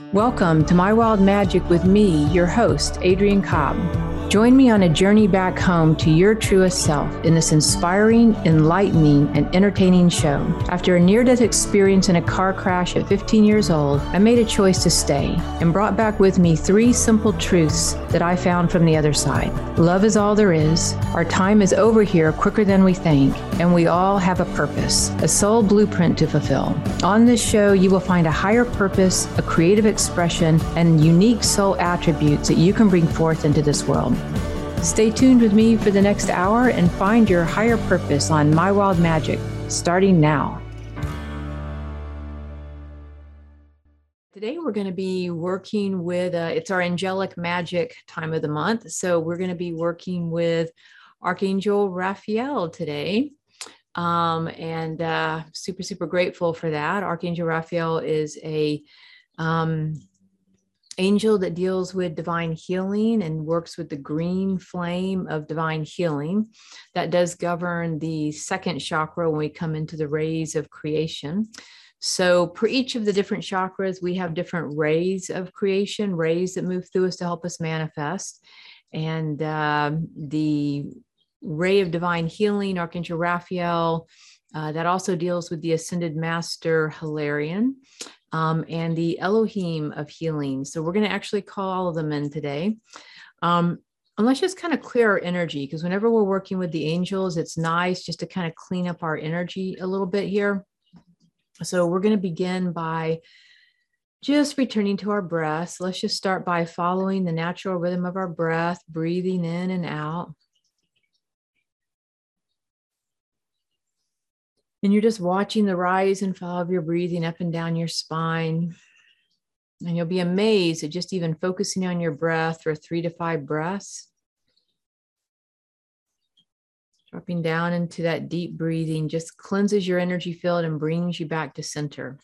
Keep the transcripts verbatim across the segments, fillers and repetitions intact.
Welcome to My Wild Magic with me, your host, Adrienne Cobb. Join me on a journey back home to your truest self in this inspiring, enlightening, and entertaining show. After a near-death experience in a car crash at fifteen years old, I made a choice to stay and brought back with me three simple truths that I found from the other side. Love is all there is. Our time is over here quicker than we think, and we all have a purpose, a soul blueprint to fulfill. On this show, you will find a higher purpose, a creative expression, and unique soul attributes that you can bring forth into this world. Stay tuned with me for the next hour and find your higher purpose on My Wild Magic, starting now. Today we're going to be working with, uh, it's our angelic magic time of the month. So we're going to be working with Archangel Raphael today. Um, and uh, super, super grateful for that. Archangel Raphael is a um, angel that deals with divine healing and works with the green flame of divine healing. That does govern the second chakra when we come into the rays of creation. So for each of the different chakras, we have different rays of creation, rays that move through us to help us manifest. And uh, the ray of divine healing, Archangel Raphael, uh, that also deals with the ascended master Hilarion. Um, and the Elohim of healing. So we're going to actually call all of them in today. Um, and let's just kind of clear our energy, because whenever we're working with the angels, it's nice just to kind of clean up our energy a little bit here. So we're going to begin by just returning to our breath. So let's just start by following the natural rhythm of our breath, breathing in and out. And you're just watching the rise and fall of your breathing up and down your spine. And you'll be amazed at just even focusing on your breath for three to five breaths. Dropping down into that deep breathing just cleanses your energy field and brings you back to center.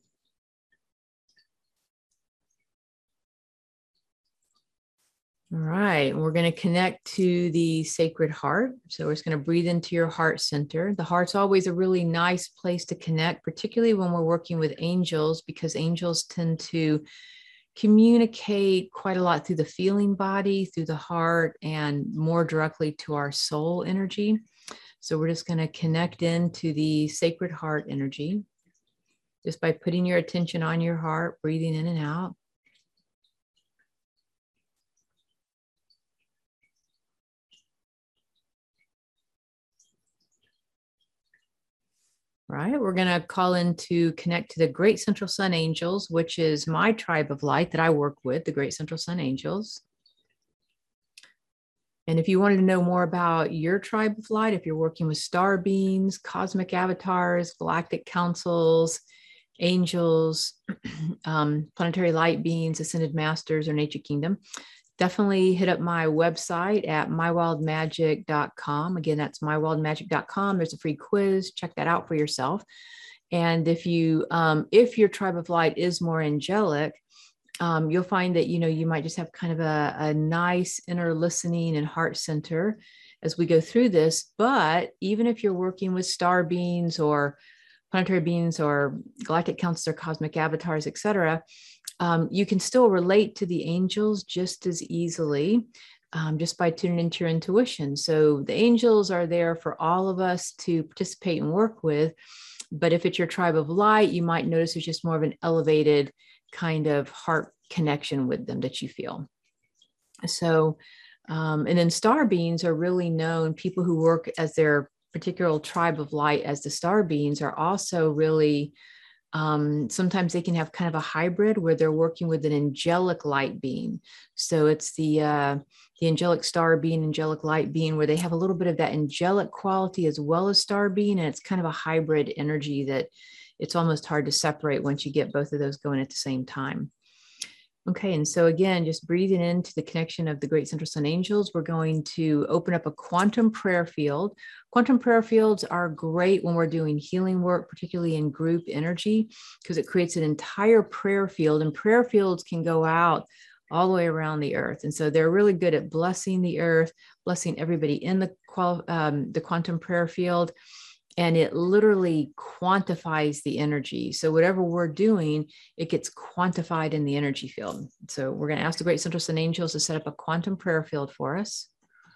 All right, we're going to connect to the sacred heart. So we're just going to breathe into your heart center. The heart's always a really nice place to connect, particularly when we're working with angels, because angels tend to communicate quite a lot through the feeling body, through the heart, and more directly to our soul energy. So we're just going to connect into the sacred heart energy just by putting your attention on your heart, breathing in and out. Right, we're going to call in to connect to the Great Central Sun Angels, which is my tribe of light that I work with, the Great Central Sun Angels. And if you wanted to know more about your tribe of light, if you're working with star beings, cosmic avatars, galactic councils, angels, um, planetary light beings, ascended masters, or nature kingdom, definitely hit up my website at my wild magic dot com. Again, that's my wild magic dot com. There's a free quiz. Check that out for yourself. And if you, um, if your tribe of light is more angelic, um, you'll find that, you know, you might just have kind of a, a nice inner listening and heart center as we go through this. But even if you're working with star beings or planetary beings or galactic councils or cosmic avatars, et cetera, Um, you can still relate to the angels just as easily um, just by tuning into your intuition. So the angels are there for all of us to participate and work with. But if it's your tribe of light, you might notice it's just more of an elevated kind of heart connection with them that you feel. So, um, and then star beings are really known. People who work as their particular tribe of light as the star beings are also really Um, sometimes they can have kind of a hybrid where they're working with an angelic light being. So it's the, uh, the angelic star being, angelic light being, where they have a little bit of that angelic quality as well as star being. And it's kind of a hybrid energy that it's almost hard to separate once you get both of those going at the same time. Okay, and so again, just breathing into the connection of the Great Central Sun Angels, we're going to open up a quantum prayer field. Quantum prayer fields are great when we're doing healing work, particularly in group energy, because it creates an entire prayer field, and prayer fields can go out all the way around the earth. And so they're really good at blessing the earth, blessing everybody in the, um, the quantum prayer field. and it literally quantifies the energy. So whatever we're doing, it gets quantified in the energy field. So we're going to ask the Great Central Sun Angels to set up a quantum prayer field for us.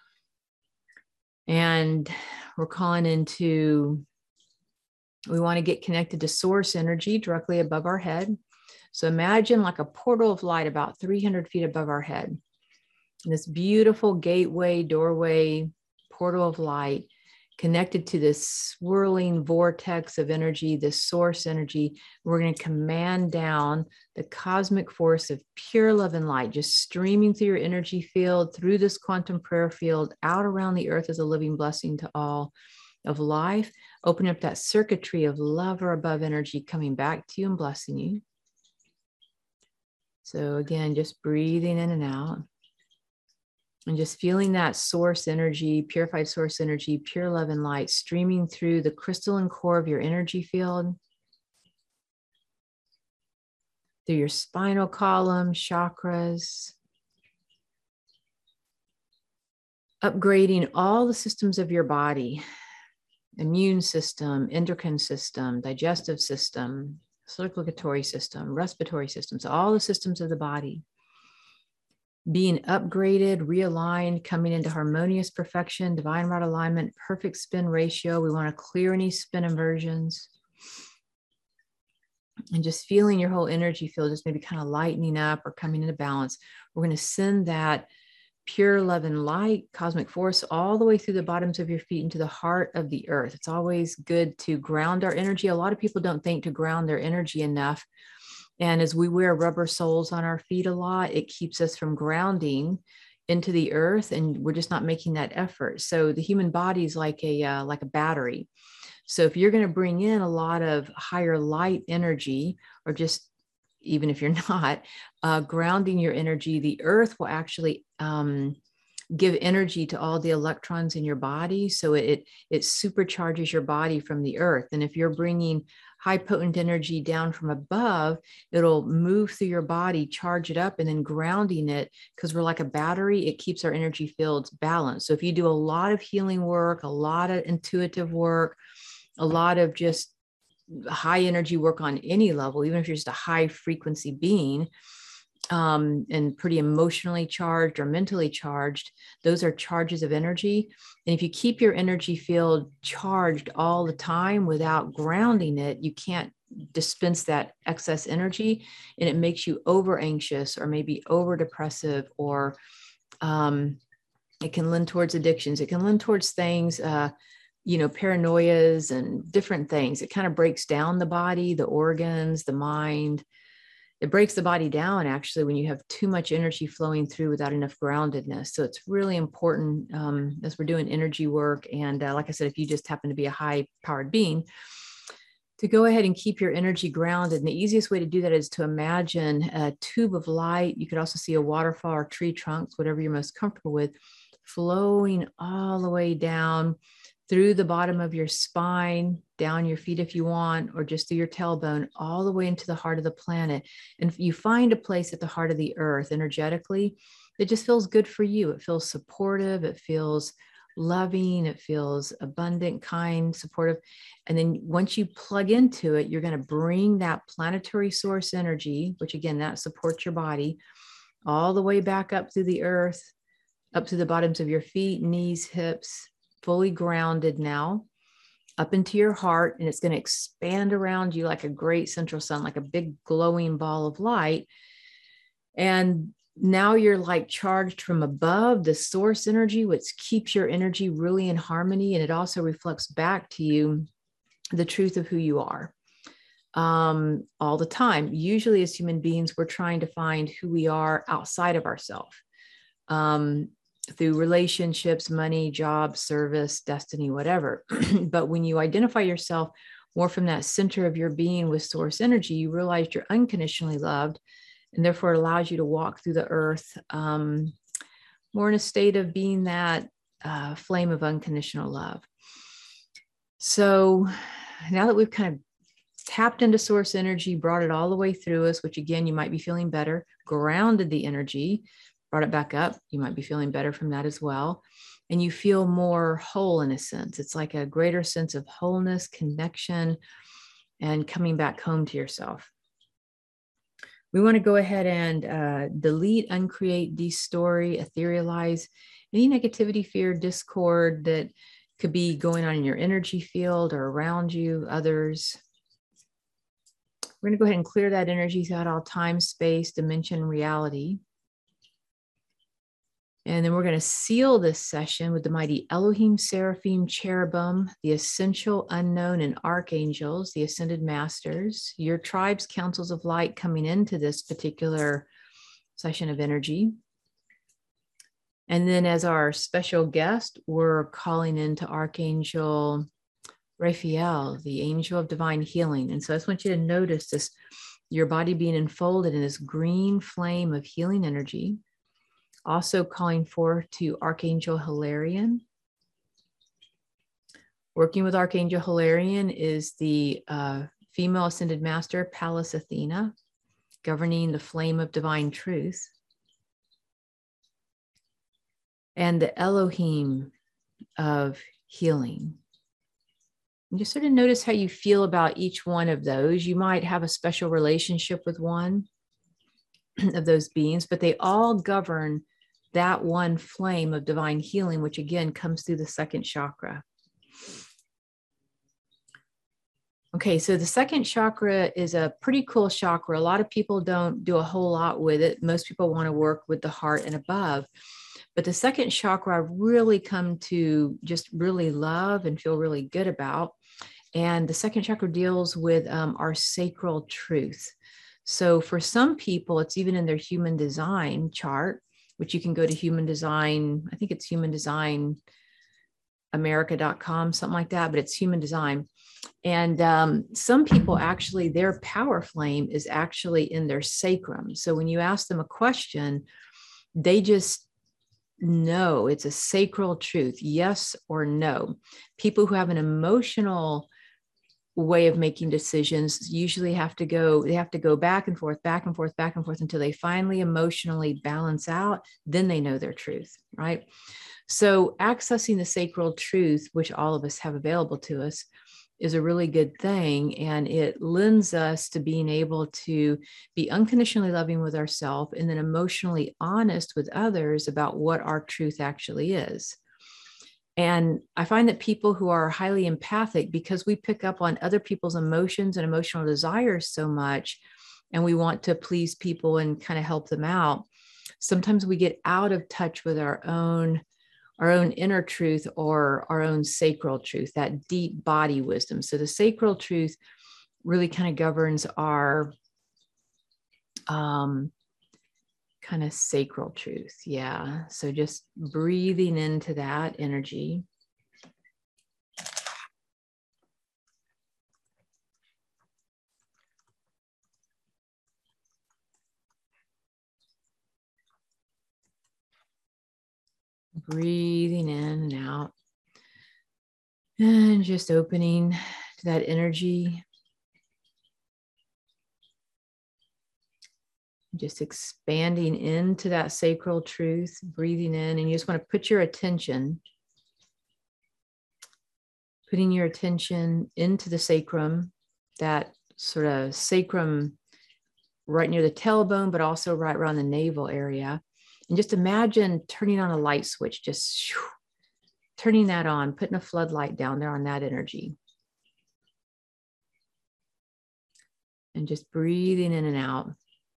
And we're calling into, we want to get connected to source energy directly above our head. So imagine like a portal of light about three hundred feet above our head. And this beautiful gateway, doorway, portal of light connected to this swirling vortex of energy, this source energy. We're going to command down the cosmic force of pure love and light, just streaming through your energy field, through this quantum prayer field, out around the earth as a living blessing to all of life, opening up that circuitry of love or above energy coming back to you and blessing you. So again, just breathing in and out. And just feeling that source energy, purified source energy, pure love and light streaming through the crystalline core of your energy field, through your spinal column, chakras, upgrading all the systems of your body, immune system, endocrine system, digestive system, circulatory system, respiratory systems, all the systems of the body. Being upgraded, realigned, coming into harmonious perfection, divine right alignment, perfect spin ratio. We want to clear any spin inversions. And just feeling your whole energy field just maybe kind of lightening up or coming into balance. We're going to send that pure love and light, cosmic force, all the way through the bottoms of your feet into the heart of the earth. It's always good to ground our energy. A lot of people don't think to ground their energy enough. And as we wear rubber soles on our feet a lot, it keeps us from grounding into the earth, and we're just not making that effort. So the human body is like a uh, like a battery. So if you're going to bring in a lot of higher light energy, or just even if you're not uh, grounding your energy, the earth will actually um, give energy to all the electrons in your body. So it, it it supercharges your body from the earth. And if you're bringing high potent energy down from above, it'll move through your body, charge it up, and then grounding it, because we're like a battery, it keeps our energy fields balanced. So if you do a lot of healing work, a lot of intuitive work, a lot of just high energy work on any level, even if you're just a high frequency being, um, and pretty emotionally charged or mentally charged, those are charges of energy. And if you keep your energy field charged all the time without grounding it, you can't dispense that excess energy, and it makes you over anxious or maybe over depressive, or um, it can lend towards addictions. It can lend towards things, uh, you know, paranoias and different things. It kind of breaks down the body, the organs, the mind. It breaks the body down actually when you have too much energy flowing through without enough groundedness. So it's really important um, as we're doing energy work. And uh, like I said, if you just happen to be a high powered being, to go ahead and keep your energy grounded. And the easiest way to do that is to imagine a tube of light. You could also see a waterfall or tree trunks, whatever you're most comfortable with, flowing all the way down through the bottom of your spine, down your feet if you want, or just through your tailbone, all the way into the heart of the planet. And if you find a place at the heart of the earth energetically, it just feels good for you. It feels supportive. It feels loving. It feels abundant, kind, supportive. And then once you plug into it, you're going to bring that planetary source energy, which again, that supports your body, all the way back up through the earth, up to the bottoms of your feet, knees, hips, fully grounded now, up into your heart. And it's going to expand around you like a great central sun, like a big glowing ball of light. And now you're like charged from above, the source energy, which keeps your energy really in harmony. And it also reflects back to you the truth of who you are um, all the time. Usually as human beings, we're trying to find who we are outside of ourselves. Um, through relationships, money, job, service, destiny, whatever. But when you identify yourself more from that center of your being with source energy, you realize you're unconditionally loved, and therefore it allows you to walk through the earth um, more in a state of being that uh, flame of unconditional love. So now that we've kind of tapped into source energy, brought it all the way through us, which again, you might be feeling better, grounded the energy, brought it back up, you might be feeling better from that as well. and you feel more whole in a sense. It's like a greater sense of wholeness, connection, and coming back home to yourself. We want to go ahead and uh, delete, uncreate, destory, etherealize any negativity, fear, discord that could be going on in your energy field or around you, others. We're going to go ahead and clear that energy throughout all time, space, dimension, reality. And then we're going to seal this session with the mighty Elohim, Seraphim, Cherubim, the essential, unknown, and archangels, the ascended masters, your tribes, councils of light coming into this particular session of energy. And then as our special guest, we're calling into Archangel Raphael, the angel of divine healing. And so I just want you to notice this, your body being enfolded in this green flame of healing energy. Also calling forth to Archangel Hilarion. Working with Archangel Hilarion is the uh, female ascended master, Pallas Athena, governing the flame of divine truth. And the Elohim of healing. And just sort of notice how you feel about each one of those. You might have a special relationship with one of those beings, but they all govern that one flame of divine healing, which again comes through the second chakra. Okay, so the second chakra is a pretty cool chakra. A lot of people don't do a whole lot with it. Most people want to work with the heart and above. But the second chakra I've really come to just really love and feel really good about. And the second chakra deals with um, our sacral truth. So for some people, it's even in their human design chart, which you can go to human design. I think it's human design america dot com, something like that, but it's human design. And um, some people actually, their power flame is actually in their sacrum. So when you ask them a question, they just know it's a sacral truth, yes or no. People who have an emotional way of making decisions usually have to go, they have to go back and forth, back and forth, back and forth until they finally emotionally balance out. Then they know their truth, right? So accessing the sacral truth, which all of us have available to us, is a really good thing. And it lends us to being able to be unconditionally loving with ourselves and then emotionally honest with others about what our truth actually is. And I find that people who are highly empathic, because we pick up on other people's emotions and emotional desires so much, and we want to please people and kind of help them out, sometimes we get out of touch with our own, our own inner truth or our own sacral truth, that deep body wisdom. So the sacral truth really kind of governs our um, kind of sacral truth. Yeah. So just breathing into that energy. Breathing in and out. And just opening to that energy. Just expanding into that sacral truth, breathing in, and you just want to put your attention, putting your attention into the sacrum, that sort of sacrum right near the tailbone, but also right around the navel area. And just imagine turning on a light switch, just shoo, turning that on, putting a floodlight down there on that energy. And just breathing in and out.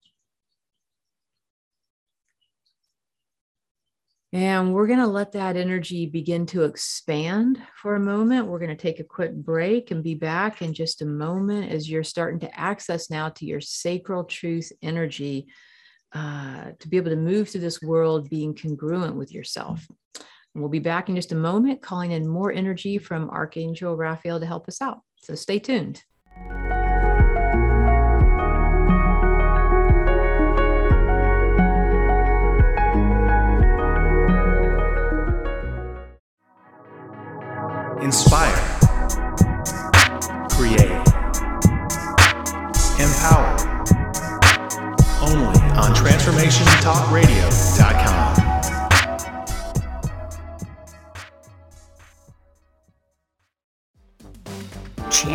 And we're going to let that energy begin to expand for a moment. We're going to take a quick break and be back in just a moment as you're starting to access now to your sacral truth energy uh, to be able to move through this world being congruent with yourself. And we'll be back in just a moment, calling in more energy from Archangel Raphael to help us out. So stay tuned. Inspire, create, empower. Only on transformation talk radio dot com.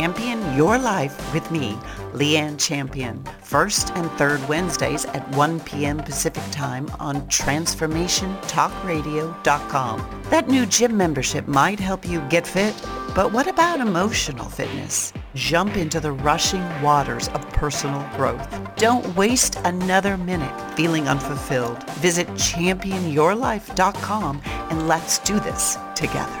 Champion Your Life with me, Leanne Champion, first and third Wednesdays at one p.m. Pacific Time on transformation talk radio dot com. That new gym membership might help you get fit, but what about emotional fitness? Jump into the rushing waters of personal growth. Don't waste another minute feeling unfulfilled. Visit champion your life dot com and let's do this together.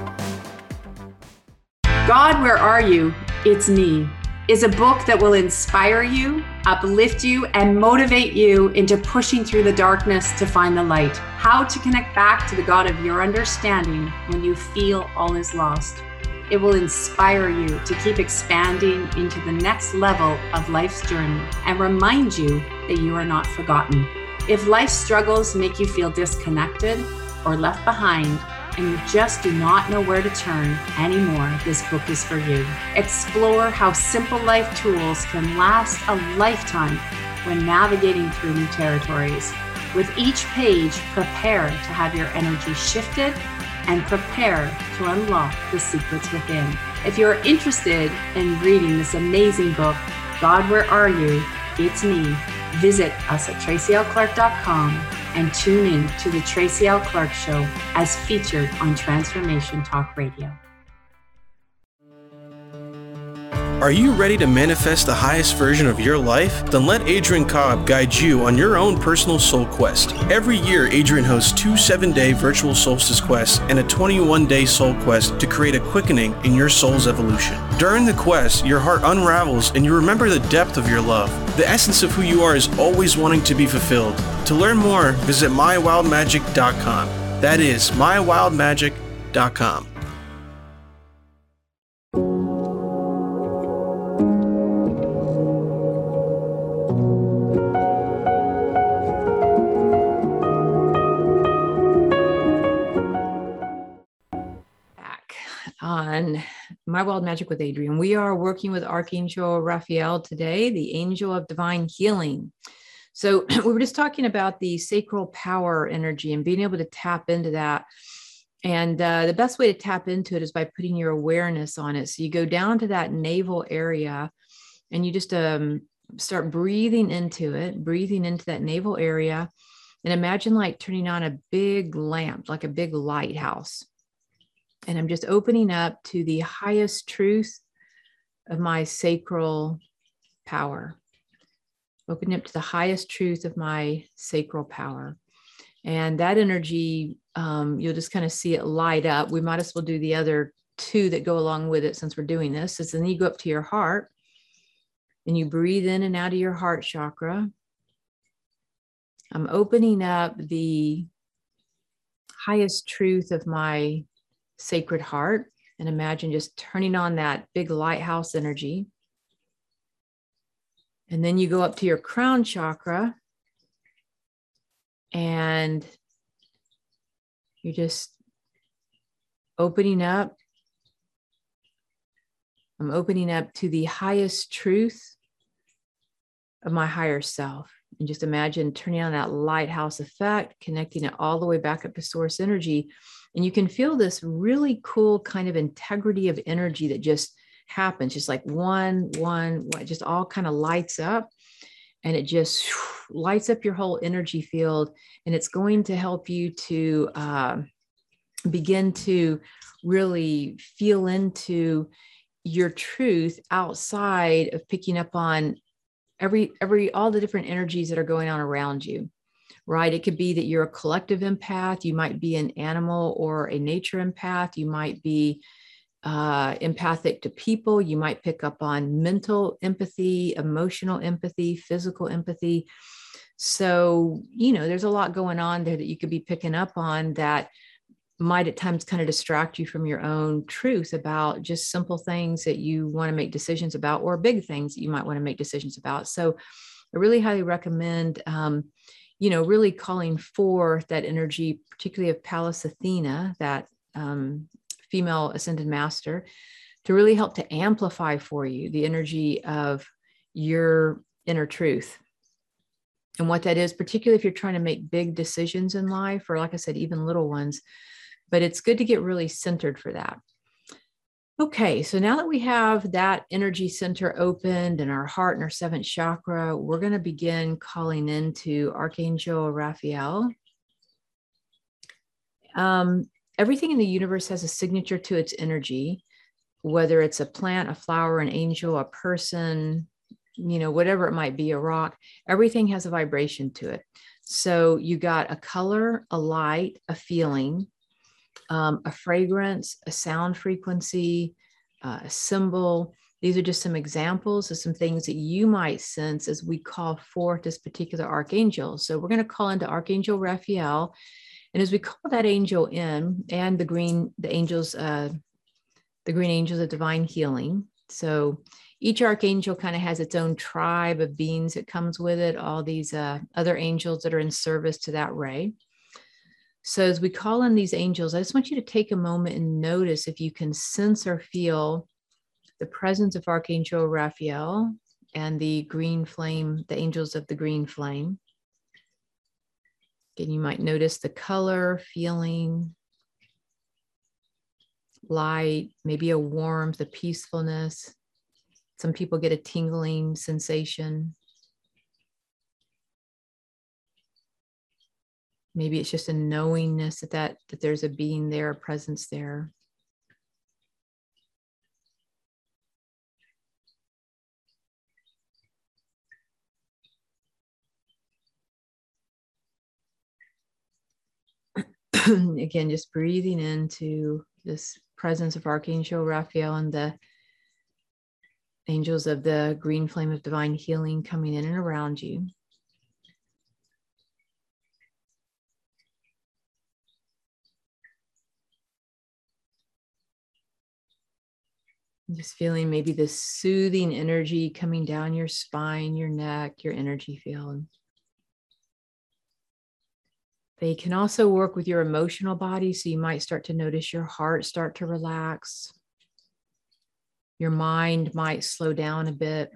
God, Where Are You? It's Me is a book that will inspire you, uplift you, and motivate you into pushing through the darkness to find the light. How to connect back to the God of your understanding when you feel all is lost. It will inspire you to keep expanding into the next level of life's journey and remind you that you are not forgotten. If life struggles make you feel disconnected or left behind, and you just do not know where to turn anymore, this book is for you. Explore how simple life tools can last a lifetime when navigating through new territories. With each page, prepare to have your energy shifted and prepare to unlock the secrets within. If you're interested in reading this amazing book, God, Where Are You? It's Me. Visit us at tracy l clark dot com and tune in to the Tracy L. Clark Show as featured on Transformation Talk Radio. Are you ready to manifest the highest version of your life? Then let Adrian Cobb guide you on your own personal soul quest. Every year, Adrian hosts two seven-day virtual solstice quests and a twenty-one-day soul quest to create a quickening in your soul's evolution. During the quest, your heart unravels and you remember the depth of your love. The essence of who you are is always wanting to be fulfilled. To learn more, visit my wild magic dot com. That is my wild magic dot com. On My Wild Magic with Adrian. We are working with Archangel Raphael today, the angel of divine healing. So we were just talking about the sacral power energy and being able to tap into that. And uh, the best way to tap into it is by putting your awareness on it. So you go down to that navel area and you just um, start breathing into it, breathing into that navel area. And imagine like turning on a big lamp, like a big lighthouse. And I'm just opening up to the highest truth of my sacral power. Opening up to the highest truth of my sacral power. And that energy, um, you'll just kind of see it light up. We might as well do the other two that go along with it since we're doing this. Is then you go up to your heart and you breathe in and out of your heart chakra. I'm opening up the highest truth of my sacred heart and imagine just turning on that big lighthouse energy. And then you go up to your crown chakra and you're just opening up. I'm opening up to the highest truth of my higher self. And just imagine turning on that lighthouse effect, connecting it all the way back up to source energy. And you can feel this really cool kind of integrity of energy that just happens, just like one, one, one, just all kind of lights up and it just whew, lights up your whole energy field. And it's going to help you to uh, begin to really feel into your truth outside of picking up on every, every, all the different energies that are going on around you. Right? It could be that you're a collective empath. You might be an animal or a nature empath. You might be uh, empathic to people. You might pick up on mental empathy, emotional empathy, physical empathy. So, you know, there's a lot going on there that you could be picking up on that might at times kind of distract you from your own truth about just simple things that you want to make decisions about or big things that you might want to make decisions about. So I really highly recommend um, you know, really calling forth that energy, particularly of Pallas Athena, that um, female ascended master, to really help to amplify for you the energy of your inner truth. And what that is, particularly if you're trying to make big decisions in life, or like I said, even little ones, but it's good to get really centered for that. Okay, so now that we have that energy center opened and our heart and our seventh chakra, we're going to begin calling into Archangel Raphael. Um, everything in the universe has a signature to its energy, whether it's a plant, a flower, an angel, a person, you know, whatever it might be, a rock, everything has a vibration to it. So you got a color, a light, a feeling, um, a fragrance, a sound frequency, uh, a symbol. These are just some examples of some things that you might sense as we call forth this particular archangel. So we're going to call into Archangel Raphael. And as we call that angel in, and the green, the angels, uh, the green angels of divine healing. So each archangel kind of has its own tribe of beings that comes with it, all these uh, other angels that are in service to that ray. So as we call in these angels, I just want you to take a moment and notice if you can sense or feel the presence of Archangel Raphael and the green flame, the angels of the green flame. Again, you might notice the color, feeling, light, maybe a warmth, a peacefulness. Some people get a tingling sensation. Maybe it's just a knowingness that, that, that there's a being there, a presence there. Again, just breathing into this presence of Archangel Raphael and the angels of the green flame of divine healing coming in and around you. Just feeling maybe this soothing energy coming down your spine, your neck, your energy field. They can also work with your emotional body. So you might start to notice your heart start to relax. Your mind might slow down a bit.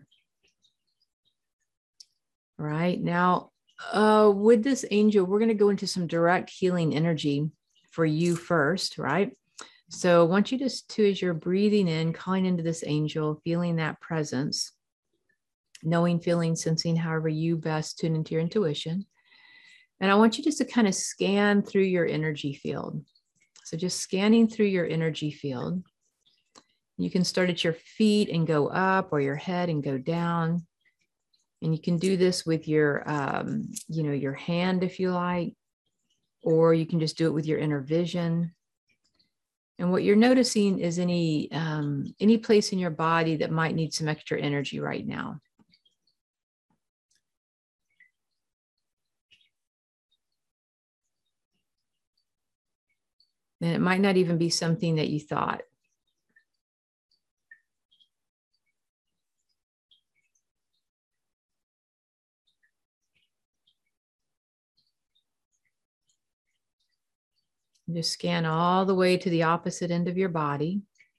All right. Now, uh, with this angel, we're going to go into some direct healing energy for you first, right? So I want you just to, as you're breathing in, calling into this angel, feeling that presence, knowing, feeling, sensing, however you best tune into your intuition. And I want you just to kind of scan through your energy field. So just scanning through your energy field. You can start at your feet and go up, or your head and go down. And you can do this with your, um, you know, your hand if you like, or you can just do it with your inner vision. And what you're noticing is any, um, any place in your body that might need some extra energy right now. And it might not even be something that you thought. Just scan all the way to the opposite end of your body.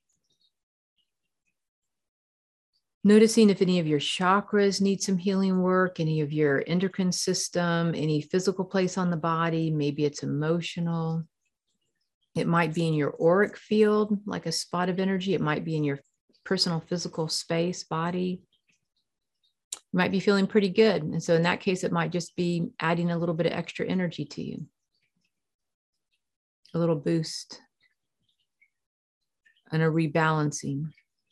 Noticing if any of your chakras need some healing work, any of your endocrine system, any physical place on the body, maybe it's emotional. It might be in your auric field, like a spot of energy. It might be in your personal physical space, body. You might be feeling pretty good. And so in that case, it might just be adding a little bit of extra energy to you. A little boost and a rebalancing.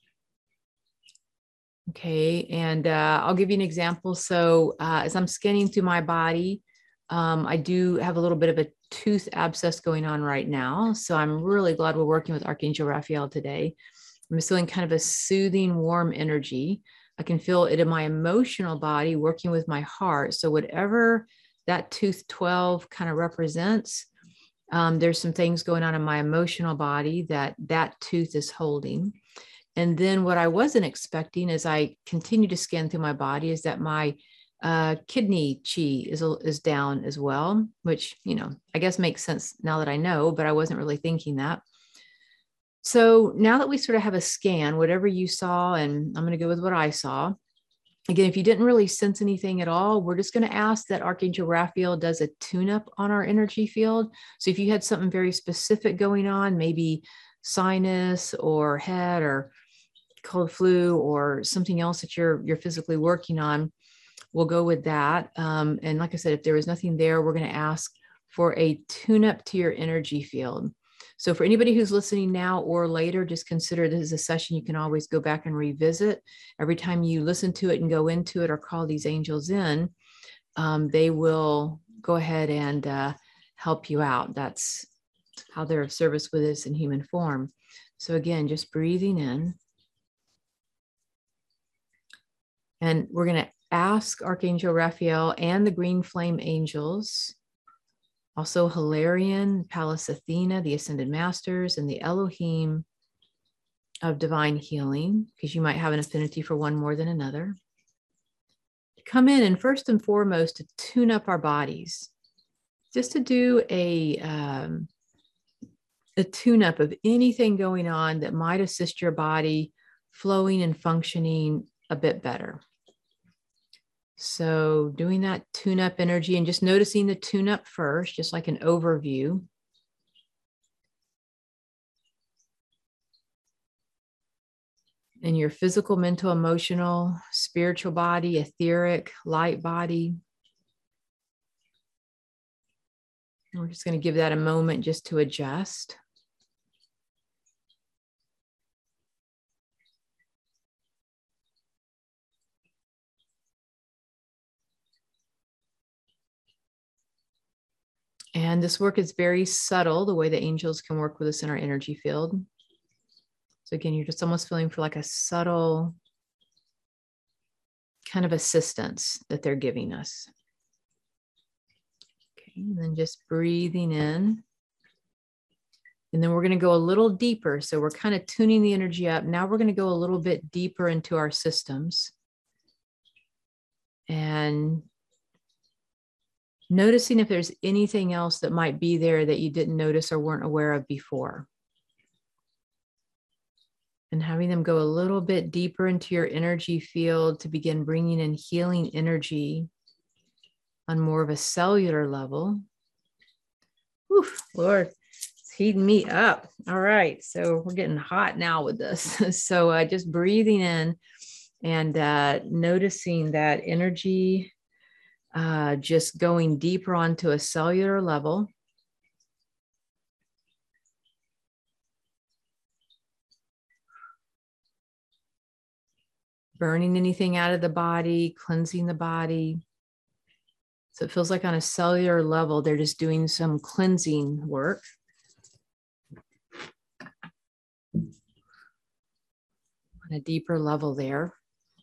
Okay, and uh, I'll give you an example. So uh, as I'm scanning through my body, um, I do have a little bit of a tooth abscess going on right now. So I'm really glad we're working with Archangel Raphael today. I'm just feeling kind of a soothing, warm energy. I can feel it in my emotional body working with my heart. So whatever that tooth twelve kind of represents, um, there's some things going on in my emotional body that that tooth is holding. And then what I wasn't expecting as I continue to scan through my body is that my uh, kidney chi is, is down as well, which, you know, I guess makes sense now that I know, but I wasn't really thinking that. So now that we sort of have a scan, whatever you saw, and I'm going to go with what I saw. Again, if you didn't really sense anything at all, we're just going to ask that Archangel Raphael does a tune-up on our energy field. So if you had something very specific going on, maybe sinus or head or cold flu or something else that you're you're physically working on, we'll go with that. Um, and like I said, if there is nothing there, we're going to ask for a tune-up to your energy field. So for anybody who's listening now or later, just consider this is a session you can always go back and revisit. Every time you listen to it and go into it or call these angels in, um, they will go ahead and uh, help you out. That's how they're of service with us in human form. So again, just breathing in. And we're going to ask Archangel Raphael and the green flame angels, also Hilarion, Pallas Athena, the Ascended Masters, and the Elohim of divine healing, because you might have an affinity for one more than another, to come in and first and foremost to tune up our bodies, just to do a, um, a tune-up of anything going on that might assist your body flowing and functioning a bit better. So doing that tune-up energy and just noticing the tune-up first, just like an overview. In your physical, mental, emotional, spiritual body, etheric, light body. And we're just going to give that a moment just to adjust. And this work is very subtle, the way the angels can work with us in our energy field. So again, you're just almost feeling for like a subtle kind of assistance that they're giving us. Okay, and then just breathing in. And then we're going to go a little deeper. So we're kind of tuning the energy up. Now we're going to go a little bit deeper into our systems. And noticing if there's anything else that might be there that you didn't notice or weren't aware of before. And having them go a little bit deeper into your energy field to begin bringing in healing energy on more of a cellular level. Whew, Lord, it's heating me up. All right, so we're getting hot now with this. So uh, just breathing in and uh, noticing that energy Uh, just going deeper onto a cellular level. Burning anything out of the body, cleansing the body. So it feels like on a cellular level, they're just doing some cleansing work. On a deeper level there.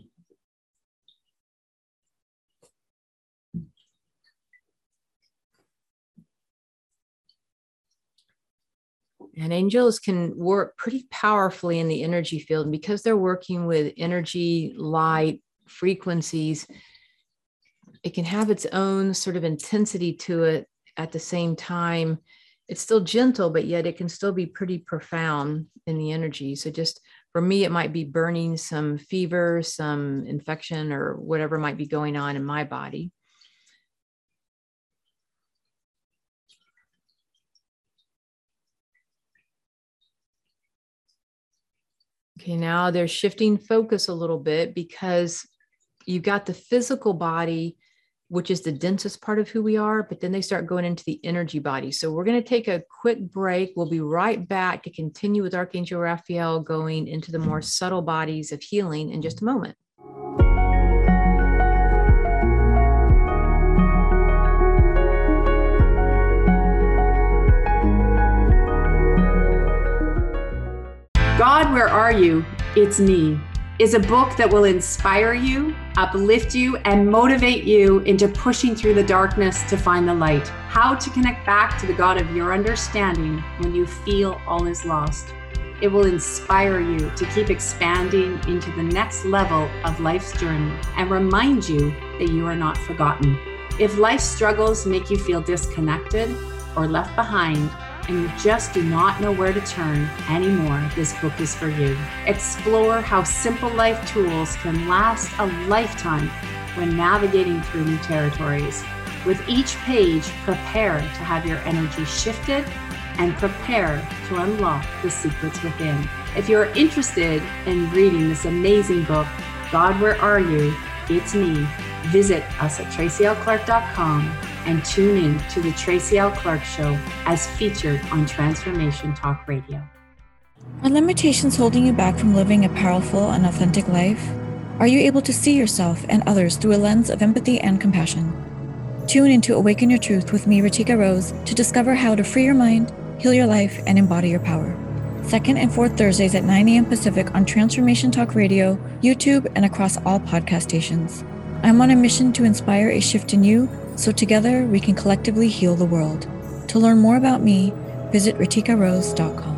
And angels can work pretty powerfully in the energy field. And because they're working with energy, light, frequencies, it can have its own sort of intensity to it at the same time. It's still gentle, but yet it can still be pretty profound in the energy. So just for me, it might be burning some fever, some infection, or whatever might be going on in my body. Okay, now they're shifting focus a little bit because you've got the physical body, which is the densest part of who we are, but then they start going into the energy body. So we're going to take a quick break. We'll be right back to continue with Archangel Raphael going into the more subtle bodies of healing in just a moment. God, Where Are You? It's Me is a book that will inspire you, uplift you, and motivate you into pushing through the darkness to find the light. How to connect back to the God of your understanding when you feel all is lost. It will inspire you to keep expanding into the next level of life's journey and remind you that you are not forgotten. If life struggles make you feel disconnected or left behind, and you just do not know where to turn anymore, this book is for you. Explore how simple life tools can last a lifetime when navigating through new territories. With each page, prepare to have your energy shifted and prepare to unlock the secrets within. If you're interested in reading this amazing book, God, Where Are You? It's Me. Visit us at tracy l clark dot com and tune in to the Tracy L. Clark Show as featured on Transformation Talk Radio. Are limitations holding you back from living a powerful and authentic life? Are you able to see yourself and others through a lens of empathy and compassion? Tune in to Awaken Your Truth with me, Ritika Rose, to discover how to free your mind, heal your life, and embody your power. Second and fourth Thursdays at nine a.m. Pacific on Transformation Talk Radio, YouTube, and across all podcast stations. I'm on a mission to inspire a shift in you, so together we can collectively heal the world. To learn more about me, visit ritika rose dot com.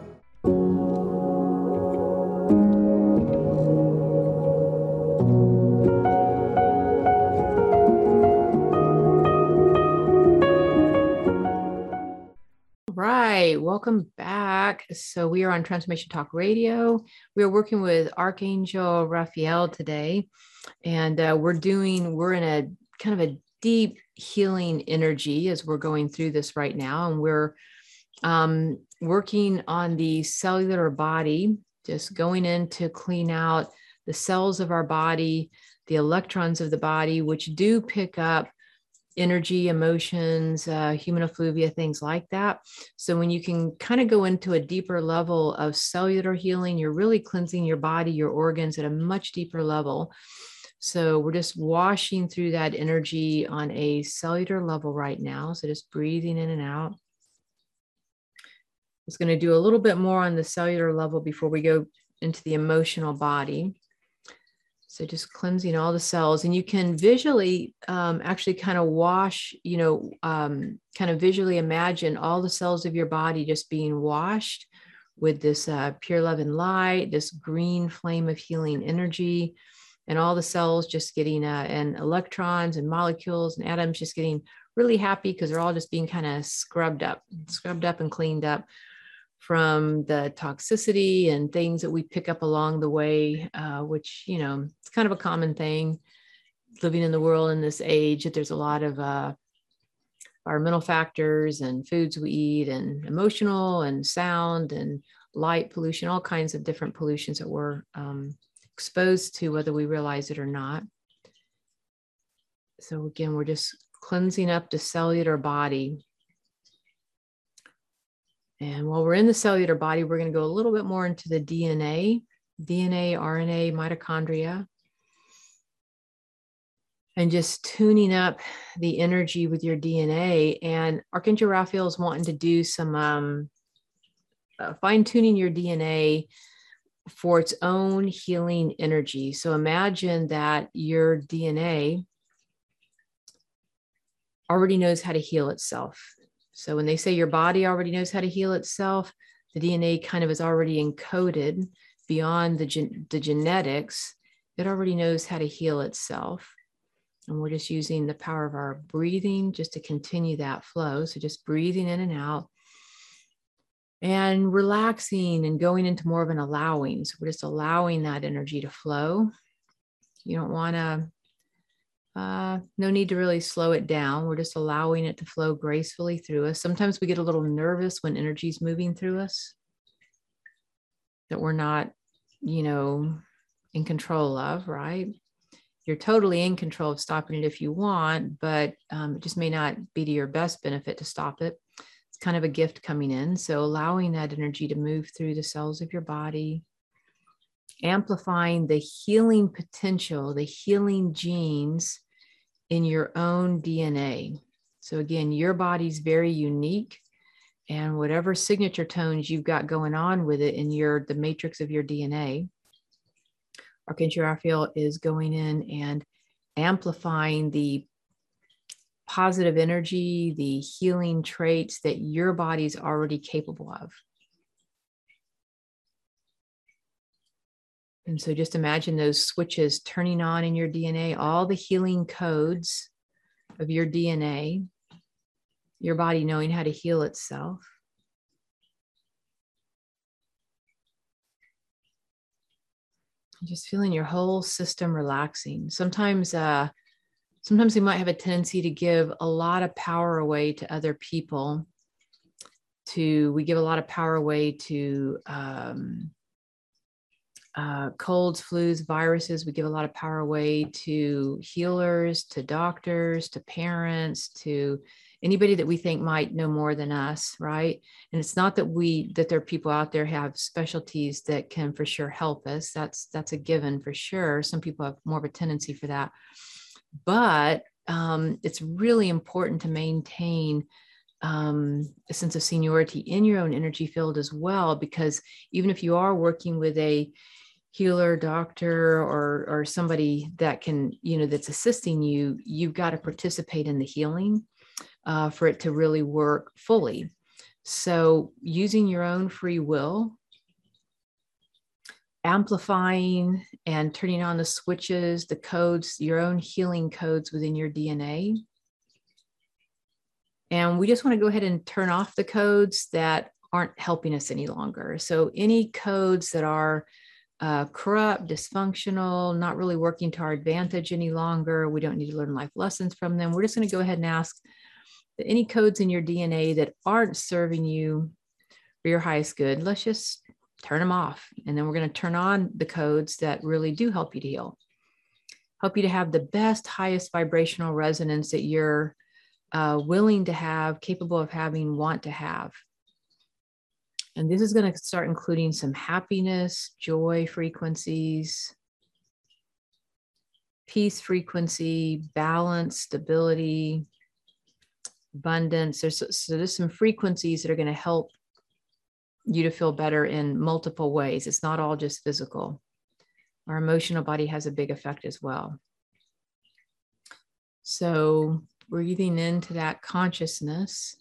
Right, welcome back. So we are on Transformation Talk Radio. We are working with Archangel Raphael today, and uh, we're doing, we're in a kind of a deep healing energy as we're going through this right now. And we're um, working on the cellular body, just going in to clean out the cells of our body, the electrons of the body, which do pick up energy, emotions, uh, human effluvia, things like that. So when you can kind of go into a deeper level of cellular healing, you're really cleansing your body, your organs at a much deeper level. So we're just washing through that energy on a cellular level right now. So just breathing in and out. It's going to do a little bit more on the cellular level before we go into the emotional body. So just cleansing all the cells, and you can visually um, actually kind of wash, you know, um, kind of visually imagine all the cells of your body just being washed with this uh, pure love and light, this green flame of healing energy, and all the cells just getting, uh, and electrons and molecules and atoms just getting really happy because they're all just being kind of scrubbed up, scrubbed up and cleaned up from the toxicity and things that we pick up along the way, uh, which, you know, it's kind of a common thing living in the world in this age, that there's a lot of uh, environmental factors and foods we eat and emotional and sound and light pollution, all kinds of different pollutions that we're um, exposed to, whether we realize it or not. So again, we're just cleansing up the cellular body. And while we're in the cellular body, we're going to go a little bit more into the D N A, D N A, R N A, mitochondria, and just tuning up the energy with your D N A. And Archangel Raphael is wanting to do some um, uh, fine tuning your D N A for its own healing energy. So imagine that your D N A already knows how to heal itself. So when they say your body already knows how to heal itself, the D N A kind of is already encoded beyond the, gen- the genetics. It already knows how to heal itself. And we're just using the power of our breathing just to continue that flow. So just breathing in and out and relaxing and going into more of an allowing. So we're just allowing that energy to flow. You don't want to Uh, no need to really slow it down. We're just allowing it to flow gracefully through us. Sometimes we get a little nervous when energy is moving through us that we're not, you know, in control of, right? You're totally in control of stopping it if you want, but um, it just may not be to your best benefit to stop it. It's kind of a gift coming in. So allowing that energy to move through the cells of your body, amplifying the healing potential, the healing genes in your own D N A. So again, your body's very unique, and whatever signature tones you've got going on with it in your the matrix of your D N A, Archangel Raphael is going in and amplifying the positive energy, the healing traits that your body's already capable of. And so just imagine those switches turning on in your D N A, all the healing codes of your D N A, your body knowing how to heal itself. Just feeling your whole system relaxing. Sometimes, uh, sometimes we might have a tendency to give a lot of power away to other people. to, we give a lot of power away to um, uh, colds, flus, viruses. We give a lot of power away to healers, to doctors, to parents, to anybody that we think might know more than us, right? And it's not that we, that there are people out there who have specialties that can for sure help us. That's, that's a given for sure. Some people have more of a tendency for that. But um, it's really important to maintain um, a sense of seniority in your own energy field as well, because even if you are working with a healer, doctor, or, or somebody that can, you know, that's assisting you, you've got to participate in the healing uh, for it to really work fully. So using your own free will, amplifying and turning on the switches, the codes, your own healing codes within your D N A. And we just want to go ahead and turn off the codes that aren't helping us any longer. So any codes that are uh, corrupt, dysfunctional, not really working to our advantage any longer, we don't need to learn life lessons from them. We're just going to go ahead and ask that any codes in your D N A that aren't serving you for your highest good, let's just turn them off. And then we're going to turn on the codes that really do help you to heal, help you to have the best, highest vibrational resonance that you're uh, willing to have, capable of having, want to have. And this is going to start including some happiness, joy frequencies, peace frequency, balance, stability, abundance. There's, so there's some frequencies that are going to help you to feel better in multiple ways. It's not all just physical. Our emotional body has a big effect as well. So breathing into that consciousness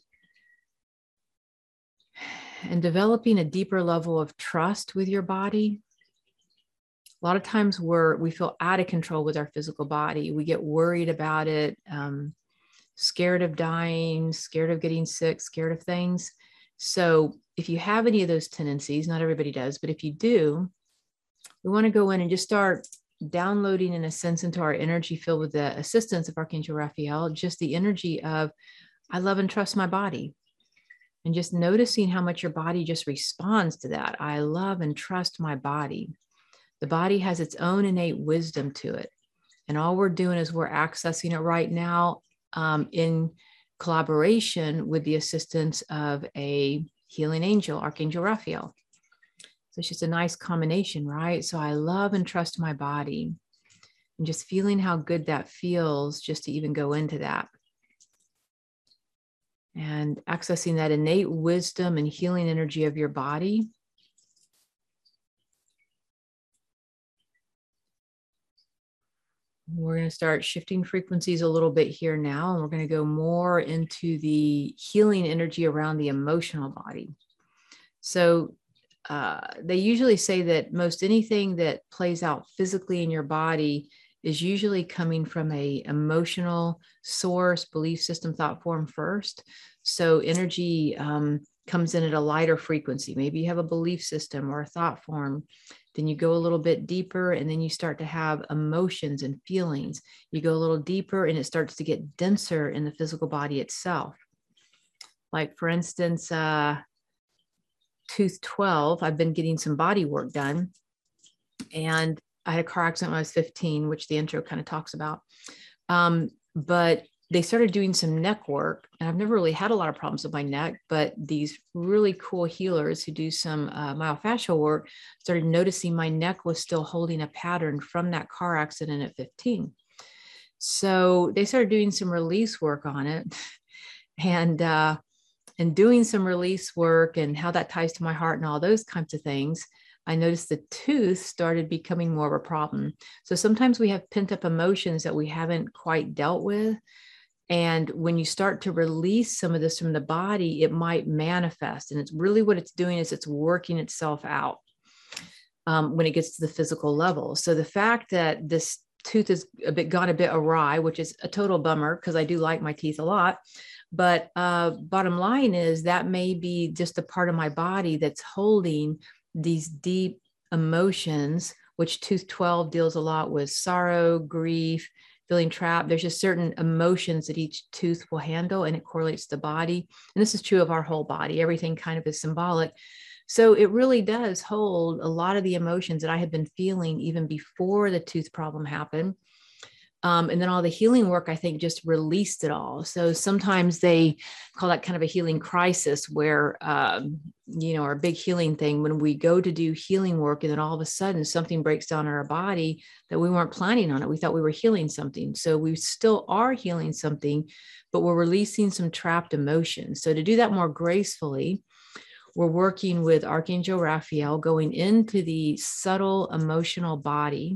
and developing a deeper level of trust with your body. A lot of times we're, we feel out of control with our physical body. We get worried about it, um, scared of dying, scared of getting sick, scared of things. So if you have any of those tendencies, not everybody does, but if you do, we want to go in and just start downloading, in a sense, into our energy field with the assistance of Archangel Raphael, just the energy of, I love and trust my body. And just noticing how much your body just responds to that. I love and trust my body. The body has its own innate wisdom to it. And all we're doing is we're accessing it right now um, in collaboration with the assistance of a healing angel, Archangel Raphael. So it's just a nice combination, right? So I love and trust my body, and just feeling how good that feels just to even go into that. And accessing that innate wisdom and healing energy of your body. We're going to start shifting frequencies a little bit here now, and we're going to go more into the healing energy around the emotional body. So uh, they usually say that most anything that plays out physically in your body is usually coming from a emotional source, belief system, thought form first. So energy um, comes in at a lighter frequency. Maybe you have a belief system or a thought form. Then you go a little bit deeper, and then you start to have emotions and feelings. You go a little deeper, and it starts to get denser in the physical body itself. Like, for instance, uh, tooth twelve, I've been getting some body work done, and I had a car accident when I was fifteen, which the intro kind of talks about. Um, but they started doing some neck work, and I've never really had a lot of problems with my neck, but these really cool healers who do some uh, myofascial work started noticing my neck was still holding a pattern from that car accident at fifteen. So they started doing some release work on it, and, uh, and doing some release work and how that ties to my heart and all those kinds of things. I noticed the tooth started becoming more of a problem. So sometimes we have pent up emotions that we haven't quite dealt with. And when you start to release some of this from the body, it might manifest. And it's really what it's doing is it's working itself out um, when it gets to the physical level. So the fact that this tooth has a bit gone a bit awry, which is a total bummer because I do like my teeth a lot. But uh, bottom line is that may be just a part of my body that's holding these deep emotions, which tooth twelve deals a lot with sorrow, grief, feeling trapped. There's just certain emotions that each tooth will handle, and it correlates the body. And this is true of our whole body. Everything kind of is symbolic. So it really does hold a lot of the emotions that I had been feeling even before the tooth problem happened. Um, and then all the healing work, I think, just released it all. So sometimes they call that kind of a healing crisis where, um, you know, our big healing thing, when we go to do healing work and then all of a sudden something breaks down in our body that we weren't planning on it. We thought we were healing something. So we still are healing something, but we're releasing some trapped emotions. So to do that more gracefully, we're working with Archangel Raphael, going into the subtle emotional body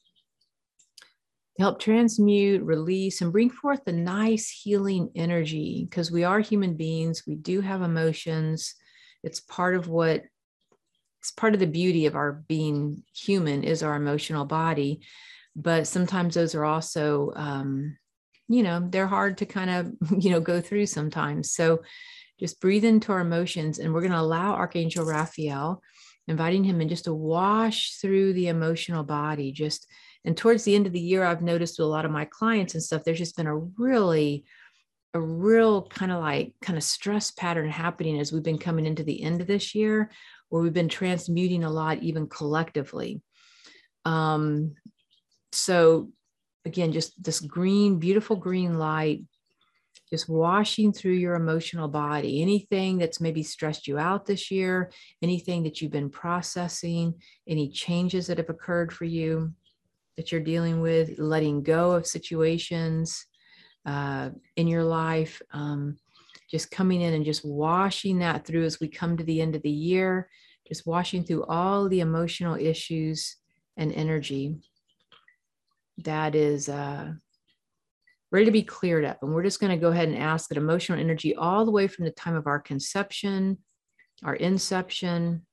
to help transmute, release, and bring forth the nice healing energy, because we are human beings. We do have emotions. It's part of what, it's part of the beauty of our being human is our emotional body. But sometimes those are also, um, you know, they're hard to kind of, you know, go through sometimes. So just breathe into our emotions, and we're going to allow Archangel Raphael, inviting him in just to wash through the emotional body. Just, and towards the end of the year, I've noticed with a lot of my clients and stuff, there's just been a really, a real kind of like kind of stress pattern happening as we've been coming into the end of this year, where we've been transmuting a lot, even collectively. Um, so again, just this green, beautiful green light, just washing through your emotional body, anything that's maybe stressed you out this year, anything that you've been processing, any changes that have occurred for you that you're dealing with, letting go of situations uh, in your life, um, just coming in and just washing that through as we come to the end of the year, just washing through all the emotional issues and energy that is uh, ready to be cleared up. And we're just going to go ahead and ask that emotional energy all the way from the time of our conception, our inception,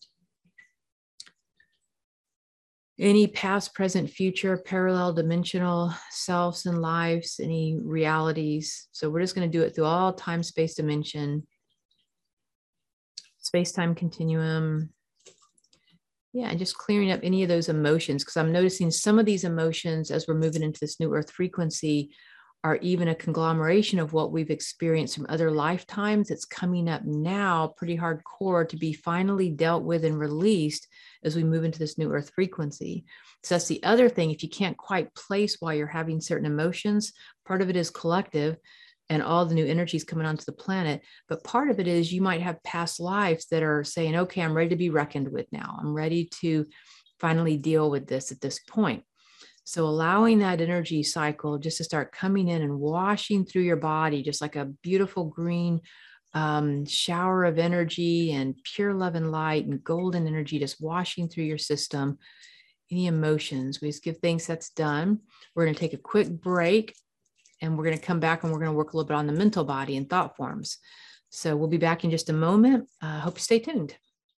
any past, present, future, parallel dimensional selves and lives, any realities. So we're just going to do it through all time, space, dimension, space-time continuum. Yeah, and just clearing up any of those emotions, because I'm noticing some of these emotions as we're moving into this new earth frequency are even a conglomeration of what we've experienced from other lifetimes. It's coming up now pretty hardcore to be finally dealt with and released as we move into this new earth frequency. So that's the other thing. If you can't quite place why you're having certain emotions, part of it is collective and all the new energies coming onto the planet. But part of it is you might have past lives that are saying, okay, I'm ready to be reckoned with now. I'm ready to finally deal with this at this point. So allowing that energy cycle just to start coming in and washing through your body, just like a beautiful green um, shower of energy and pure love and light and golden energy, just washing through your system. Any emotions, we just give thanks that's done. We're going to take a quick break, and we're going to come back and we're going to work a little bit on the mental body and thought forms. So we'll be back in just a moment. I uh, hope you stay tuned.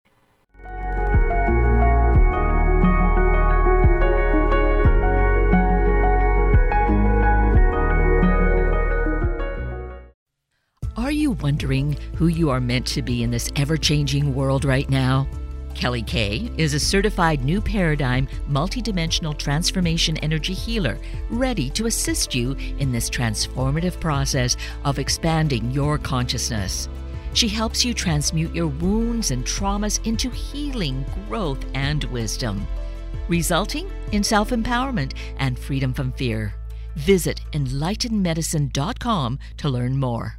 Are you wondering who you are meant to be in this ever-changing world right now? Kelly Kay is a certified New Paradigm multidimensional transformation energy healer, ready to assist you in this transformative process of expanding your consciousness. She helps you transmute your wounds and traumas into healing, growth, and wisdom, resulting in self-empowerment and freedom from fear. Visit enlightened medicine dot com to learn more.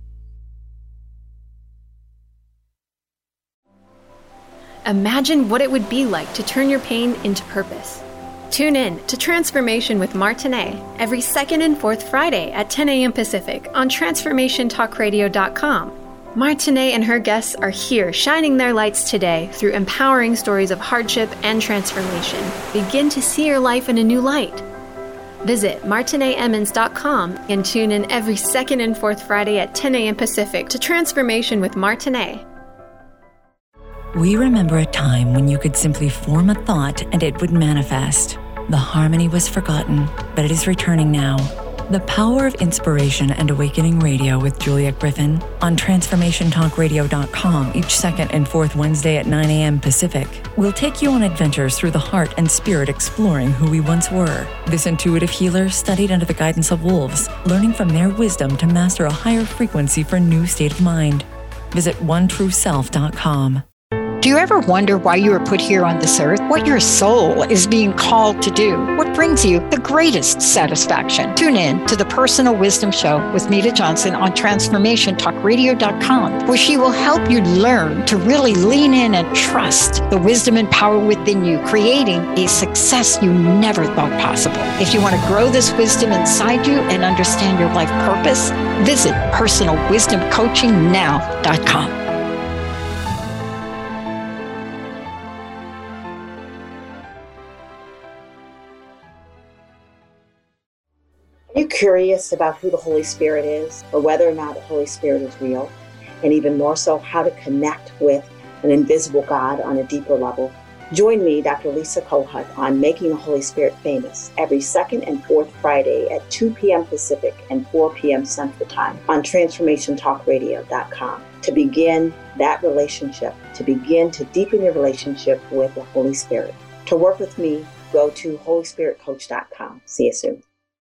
Imagine what it would be like to turn your pain into purpose. Tune in to Transformation with Martinet every second and fourth Friday at ten a.m. Pacific on transformation talk radio dot com. Martinet and her guests are here shining their lights today through empowering stories of hardship and transformation. Begin to see your life in a new light. Visit martinet emmons dot com and tune in every second and fourth Friday at ten a.m. Pacific to Transformation with Martinet. We remember a time when you could simply form a thought and it would manifest. The harmony was forgotten, but it is returning now. The Power of Inspiration and Awakening Radio with Juliet Griffin on transformation talk radio dot com each second and fourth Wednesday at nine a.m. Pacific. We'll take you on adventures through the heart and spirit, exploring who we once were. This intuitive healer studied under the guidance of wolves, learning from their wisdom to master a higher frequency for a new state of mind. Visit one true self dot com. Do you ever wonder why you were put here on this earth? What your soul is being called to do? What brings you the greatest satisfaction? Tune in to the Personal Wisdom Show with Mita Johnson on transformation talk radio dot com, where she will help you learn to really lean in and trust the wisdom and power within you, creating a success you never thought possible. If you want to grow this wisdom inside you and understand your life purpose, visit personal wisdom coaching now dot com. Are you curious about who the Holy Spirit is, or whether or not the Holy Spirit is real? And even more so, how to connect with an invisible God on a deeper level? Join me, Doctor Lisa Kohut, on Making the Holy Spirit Famous every second and fourth Friday at two p.m. Pacific and four p.m. Central Time on transformation talk radio dot com to begin that relationship, to begin to deepen your relationship with the Holy Spirit. To work with me, go to holy spirit coach dot com. See you soon.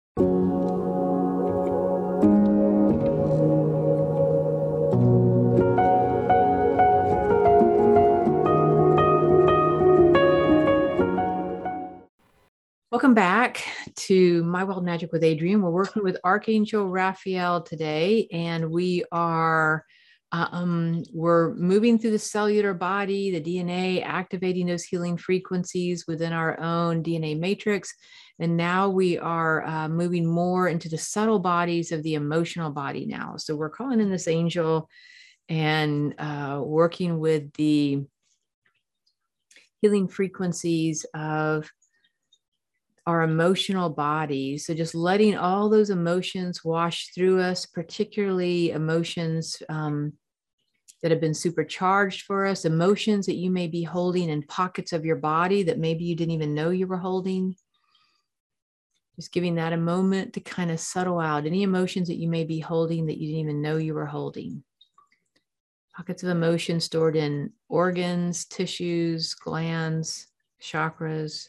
Welcome back to My Wild Magic with Adrienne. We're working with Archangel Raphael today, and we are uh, um, we're moving through the cellular body, the D N A, activating those healing frequencies within our own D N A matrix. And now we are uh, moving more into the subtle bodies of the emotional body now. So we're calling in this angel and uh, working with the healing frequencies of our emotional body. So just letting all those emotions wash through us, particularly emotions um, that have been supercharged for us, emotions that you may be holding in pockets of your body that maybe you didn't even know you were holding. Just giving that a moment to kind of settle out any emotions that you may be holding that you didn't even know you were holding. Pockets of emotion stored in organs, tissues, glands, chakras.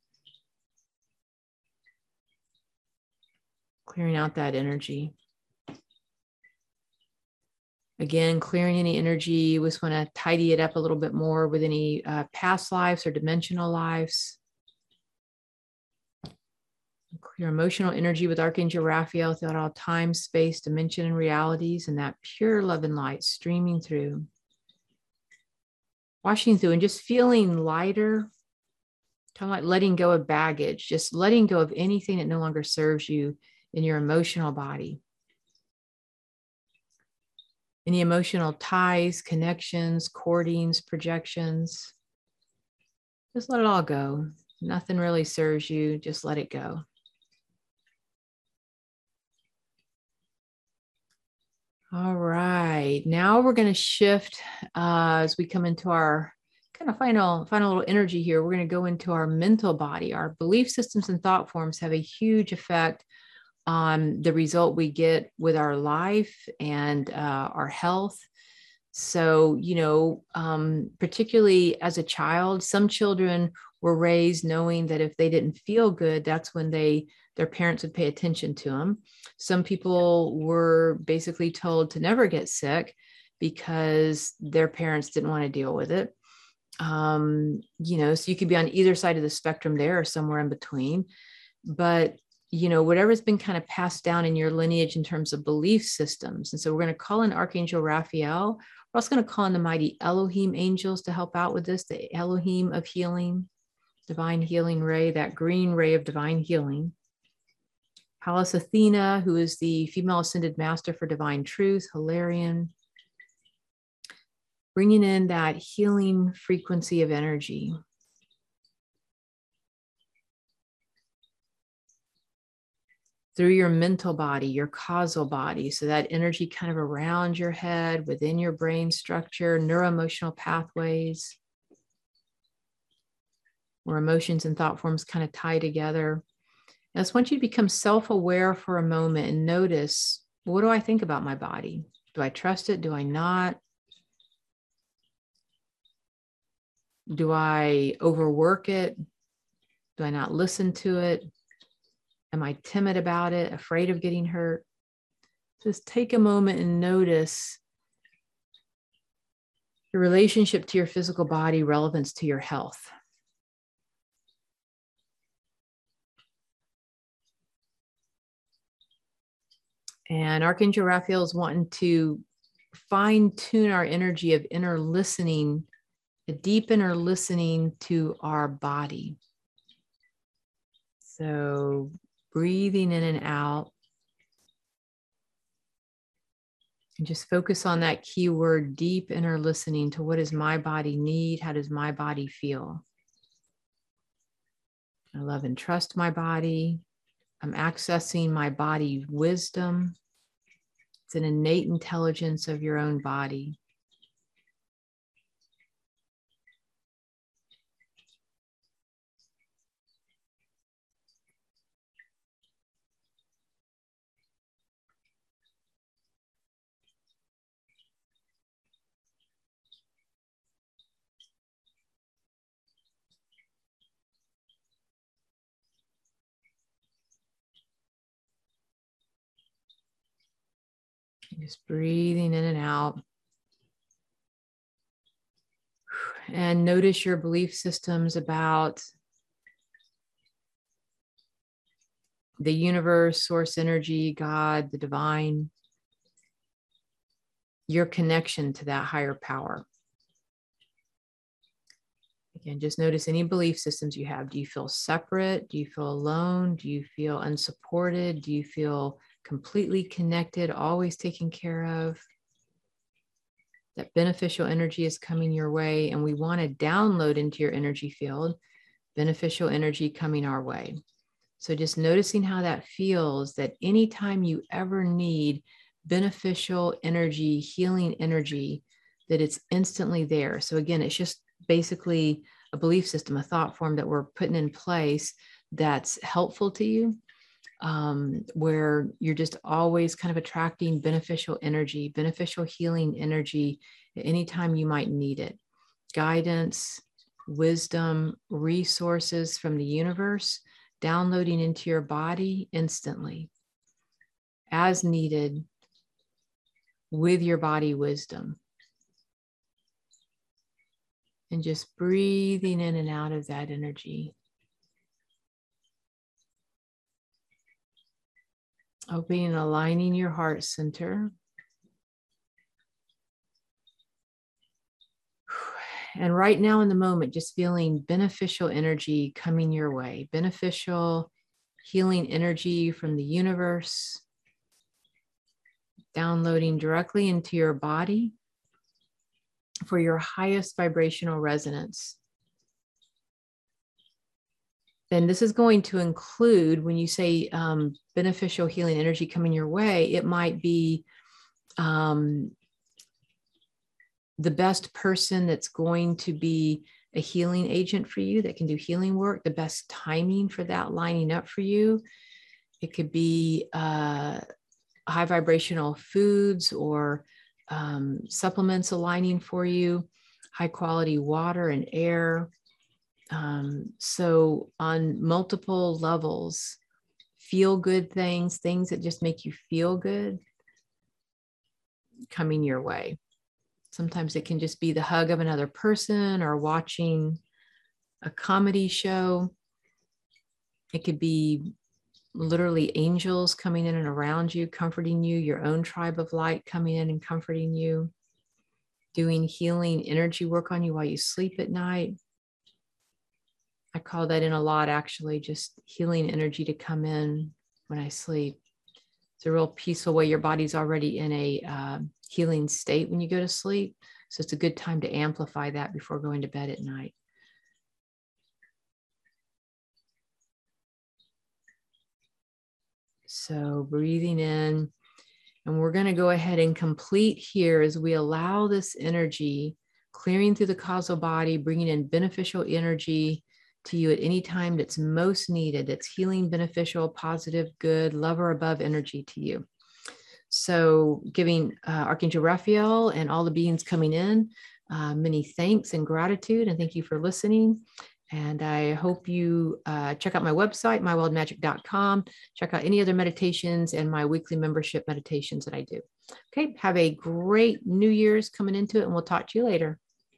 Clearing out that energy. Again, clearing any energy. We just want to tidy it up a little bit more with any uh, past lives or dimensional lives. Clear emotional energy with Archangel Raphael throughout all time, space, dimension, and realities, and that pure love and light streaming through. Washing through and just feeling lighter, kind of like letting go of baggage, just letting go of anything that no longer serves you in your emotional body. Any emotional ties, connections, cordings, projections. Just let it all go. Nothing really serves you. Just let it go. All right. Now we're going to shift uh, as we come into our kind of final, final little energy here. We're going to go into our mental body. Our belief systems and thought forms have a huge effect on the result we get with our life and uh, our health. So, you know, um, particularly as a child, some children were raised knowing that if they didn't feel good, that's when they their parents would pay attention to them. Some people were basically told to never get sick because their parents didn't want to deal with it. Um, you know, so you could be on either side of the spectrum there or somewhere in between. But you know, whatever's been kind of passed down in your lineage in terms of belief systems. And so we're going to call in Archangel Raphael. We're also going to call in the mighty Elohim angels to help out with this, the Elohim of healing, divine healing ray, that green ray of divine healing. Pallas Athena, who is the female ascended master for divine truth, Hilarion. Bringing in that healing frequency of energy. Through your mental body, your causal body. So that energy kind of around your head, within your brain structure, neuroemotional pathways, where emotions and thought forms kind of tie together. I just want you to become self-aware for a moment and notice, what do I think about my body? Do I trust it? Do I not? Do I overwork it? Do I not listen to it? Am I timid about it, afraid of getting hurt? Just take a moment and notice your relationship to your physical body, relevance to your health. And Archangel Raphael is wanting to fine tune our energy of inner listening, a deep inner listening to our body. So breathing in and out. And just focus on that keyword, deep inner listening to what does my body need? How does my body feel? I love and trust my body. I'm accessing my body's wisdom. It's an innate intelligence of your own body. Just breathing in and out. And notice your belief systems about the universe, source energy, God, the divine, your connection to that higher power. Again, just notice any belief systems you have. Do you feel separate? Do you feel alone? Do you feel unsupported? Do you feel completely connected, always taken care of? That beneficial energy is coming your way, and we want to download into your energy field beneficial energy coming our way. So just noticing how that feels, that anytime you ever need beneficial energy, healing energy, that it's instantly there. So again, it's just basically a belief system, a thought form that we're putting in place that's helpful to you. Um, where you're just always kind of attracting beneficial energy, beneficial healing energy at any time you might need it. Guidance, wisdom, resources from the universe, downloading into your body instantly, as needed, with your body wisdom. And just breathing in and out of that energy. Opening and aligning your heart center. And right now in the moment, just feeling beneficial energy coming your way, beneficial healing energy from the universe, downloading directly into your body for your highest vibrational resonance. And this is going to include, when you say um, beneficial healing energy coming your way, it might be um, the best person that's going to be a healing agent for you that can do healing work, the best timing for that lining up for you. It could be uh, high vibrational foods or um, supplements aligning for you, high quality water and air. Um, so on multiple levels, feel good things, things that just make you feel good, coming your way. Sometimes it can just be the hug of another person or watching a comedy show. It could be literally angels coming in and around you, comforting you, your own tribe of light coming in and comforting you, doing healing energy work on you while you sleep at night. I call that in a lot, actually, just healing energy to come in when I sleep. It's a real peaceful way. Your body's already in a uh, healing state when you go to sleep. So it's a good time to amplify that before going to bed at night. So breathing in, and we're going to go ahead and complete here as we allow this energy clearing through the causal body, bringing in beneficial energy to you at any time that's most needed. It's healing, beneficial, positive, good, love or above energy to you. So giving uh, Archangel Raphael and all the beings coming in uh, many thanks and gratitude, and thank you for listening. And I hope you uh, check out my website, my wild magic dot com. Check out any other meditations and my weekly membership meditations that I do. Okay, have a great New Year's coming into it, and we'll talk to you later.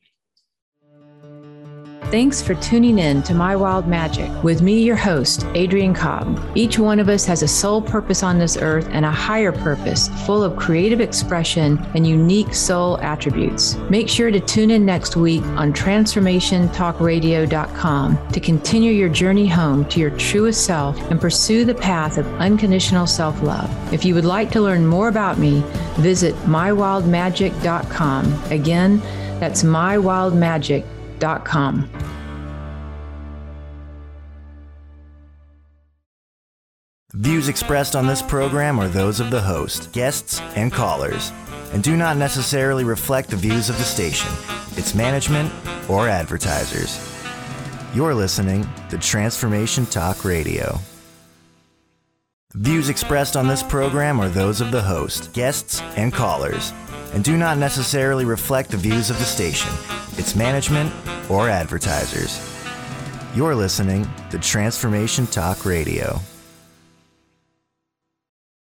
Thanks for tuning in to My Wild Magic with me, your host, Adrienne Cobb. Each one of us has a soul purpose on this earth and a higher purpose full of creative expression and unique soul attributes. Make sure to tune in next week on transformation talk radio dot com to continue your journey home to your truest self and pursue the path of unconditional self-love. If you would like to learn more about me, visit my wild magic dot com. Again, that's my wild magic dot com. Views expressed on this program are those of the host, guests, and callers, and do not necessarily reflect the views of the station, its management, or advertisers. You're listening to Transformation Talk Radio. Views expressed on this program are those of the host, guests, and callers, and do not necessarily reflect the views of the station, its management, or advertisers. You're listening to Transformation Talk Radio.